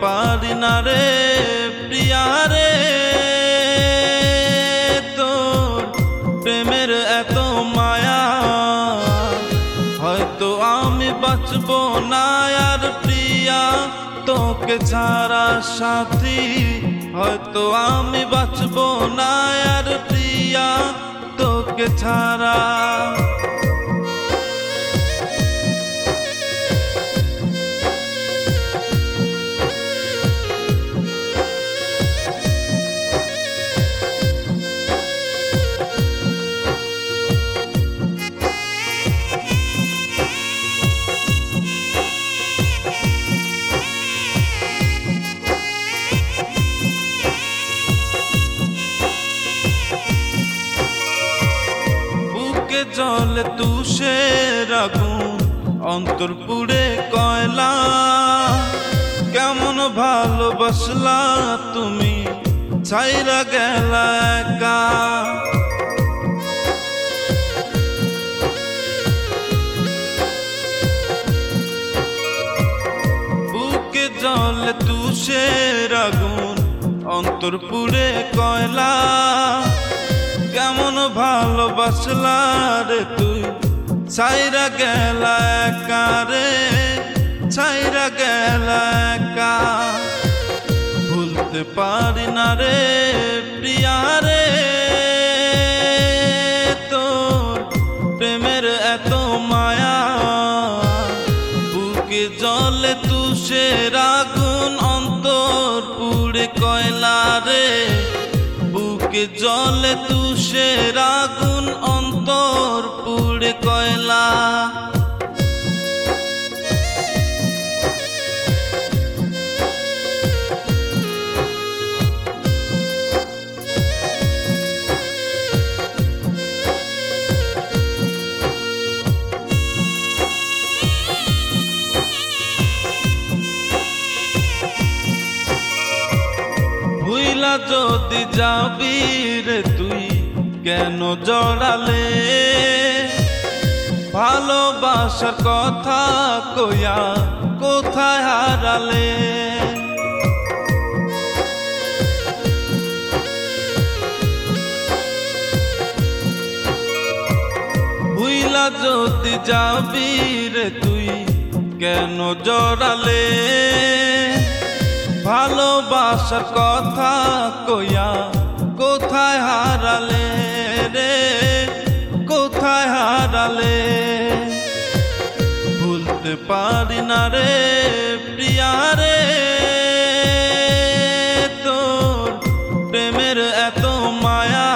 পারি না রে প্রিয়া রে, তোর প্রেমের এত মায়া, হয়তো আমি বাঁচব না আর প্রিয়া তোকে ছাড়া সাথী, হয়তো আমি বাঁচব না আর প্রিয়া তোকে ছাড়া। জলে তুষের আগুন অন্তর পুড়ে কয়লা, কেমন ভালোবাসলা তুমি ছাইরা গেলা একা। বুকে জলে তুষের আগুন অন্তর পুড়ে কয়লা, কেমন ভালোবাসলা রে তুই ছাইরা গেলা একা রে, ছাইরা গেলা একা। ভুলতে পারি না রে প্রিয়া রে, তোর প্রেমের এত মায়া, বুকে জলে তুষের আগুন অন্তর পুড়ে কয়লা রে, বুকে জলে তুষের আগুন অন্তর পুড়ে কয়লা। ভুইলা যদি যাবি রে তুই কেন জড়ালে, ভালোবাসার কথা কইয়া কোথায় হারালে। ভুইলা যদি যাবি রে তুই কেন জড়ালে, ভালোবাসার কথা কইয়া কোথায় হারালে রে, কোথায় হারালে। ভুলতে পারি না রে প্রিয়া রে, তোর প্রেমের এত মায়া,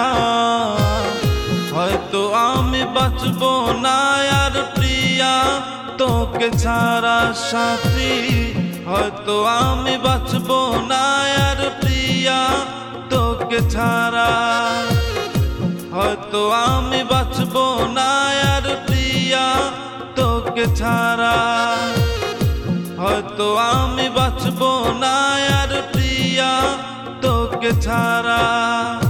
হয়তো আমি বাঁচব না আর প্রিয়া তোকে ছাড়া সাথী, হয়তো আমি বাঁচব না আর প্রিয়া তোকে ছাড়া, হয়তো আমি বাঁচব না আর প্রিয়া তোকে ছাড়া, হয়তো আমি বাঁচব না আর প্রিয়া তোকে ছাড়া।